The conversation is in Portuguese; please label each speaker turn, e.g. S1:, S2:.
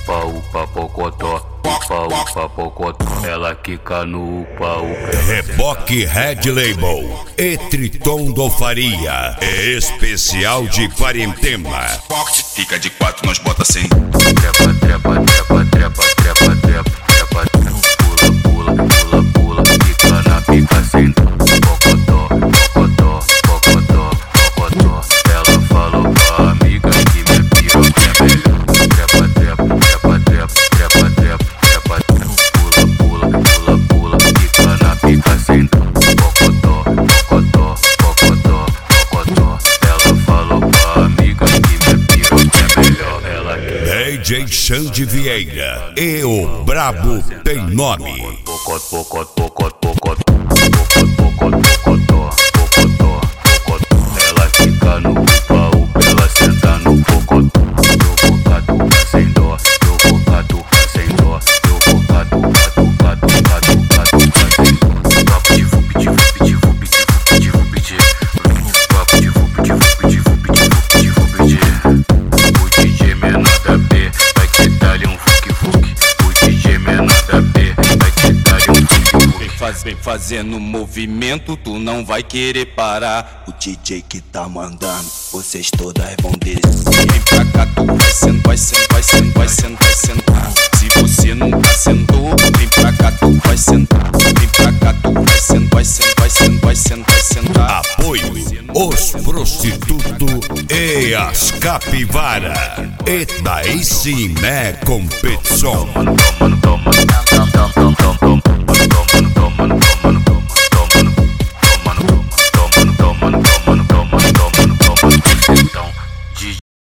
S1: upa, upa, pocotó. Upa, upa, pocotó. Ela quica no upa, upa.
S2: Reboque Red Label e Triton do Faria. Especial de quarentena.
S3: Fica de 4, nós bota 100.
S1: Trepa, trepa, trepa, trepa, trepa, trepa, trepa. Pula, pula, pula, pula. Fica na pica sem dó. Pocotó, pocotó, pocotó, pocotó. Ela falou pra amiga que minha piroca é melhor. Trepa, trepa, trepa, trepa, trepa, trepa, trepa. Pula, pula, pula, pula. Fica na pica sem dó. Pocotó, pocotó, pocotó, pocotó. Ela falou pra amiga que minha piroca é melhor. Ela quer
S2: DJ Xande Vieira e o Brabo tem nome.
S1: pocot, pocot, pocot, pocot, pocot, pocot, pocotó, pocotó, pocotó. Ela fica no upa, upa, ela senta no pocotó. Eu vou catucar sem dó, eu vou catucar sem dó, eu vou catucar, catucar, catucar, catucar sem dó. Papo de vup, de vup, de vup, de vup, de vup, de papo de vup, de vup, de vup, de vup, de vup, de. O DJ menor da B vai te dar-lhe um fuque fuque. O DJ menor da B vai te dar-lhe um fuque fuque.
S3: Vem fazendo movimento, tu não vai querer parar. O DJ que tá mandando, vocês todas vão descer. Vem pra cá, tu vai sendo, vai sendo, vai sendo, vai sendo, vai sentar. Se você nunca sentou, vem pra cá, tu vai sentar. Vem pra cá, tu vai sendo, vai sendo, vai sendo, vai sendo, vai sentar.
S2: Apoio os prostitutos e as capivara. E daí sim é competição.
S1: Toma, toma, toma, toma, toma, toma, toma.